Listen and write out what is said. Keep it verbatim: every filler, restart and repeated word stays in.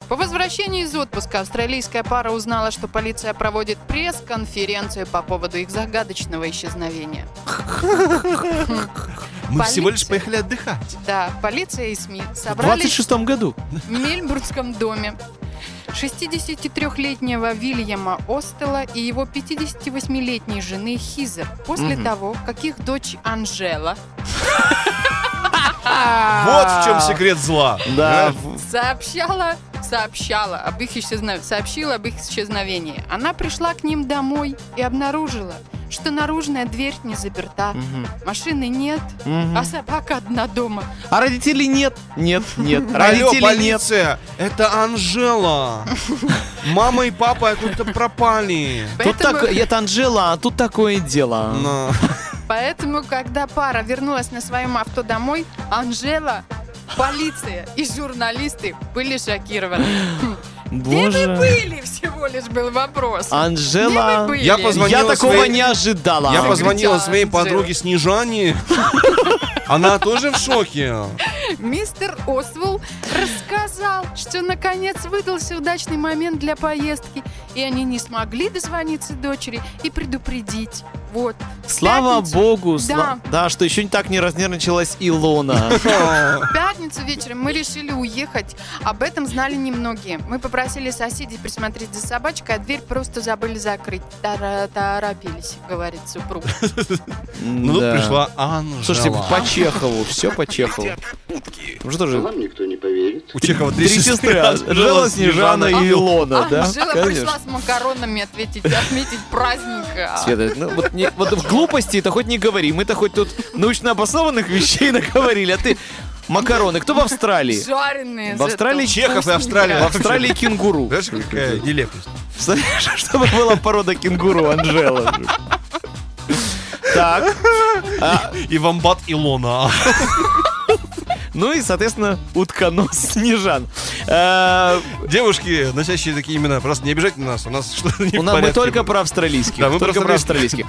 По возвращении из отпуска австралийская пара узнала, что полиция проводит пресс-конференцию по поводу их загадочного исчезновения. Мы всего лишь поехали отдыхать. Да, полиция и СМИ В собрались двадцать шестом году. в Мельбурнском доме шестидесятитрёхлетнего Вильяма Остела и его пятидесятивосьмилетней жены Хизер после Мгм. того, как их дочь Анжела Вот в чем секрет зла. Да. сообщала, сообщала об их исчезновении, сообщила об их исчезновении. Она пришла к ним домой и обнаружила, что наружная дверь не заперта, Мгм. машины нет, Мгм. а собака одна дома. А родителей нет. Нет, нет. Алло, Родителей нет. полиция, это Анжела. Мама и папа куда-то пропали. Тут Поэтому, так, это Анжела, а тут такое дело. Но. поэтому, когда пара вернулась на своем авто домой, Анжела, полиция и журналисты были шокированы. Где вы Боже. были? Всего лишь был вопрос. Где Анжела. вы были? Я позвонила Я такого своей- не ожидала. Я позвонила своей Анжела. подруге Снежане. Она тоже в шоке. Мистер Освелл рассказал, что наконец выдался удачный момент для поездки, и они не смогли дозвониться дочери и предупредить. Вот. В Слава пятницу- богу, Да. сла- да, что еще не так не разнервничалась Илона. В пятницу вечером мы решили уехать. Об этом знали немногие. Мы попросили соседей присмотреть за собачкой, а дверь просто забыли закрыть. Тара- Торопились, говорит супруг. Ну тут Да. пришла Анжела. Слушайте, по Чехову, все по Чехову. Ну что же, Вам никто не поверит. У Чехова три сестры, Анжела, Снежана и Илона, да? Анжела Конечно. пришла с макаронами ответить, отметить праздник. а Света, ну вот, не, вот в глупости это хоть не говори. Мы-то хоть тут научно обоснованных вещей наговорили, а ты макароны. Кто в Австралии? Жареные. В Австралии зато Чехов и вкусненько. Австралия. В Австралии кенгуру. Знаешь, какая нелепость. Представляешь, чтобы была порода кенгуру Анжела. Так. А, И вомбат Илона. ну и, соответственно, утконос Снежан. Э, Девушки, носящие такие имена, просто не обижайте нас. У нас что-то не у в нас мы порядке. только про австралийских. Да, мы про только про австралийских. австралийских.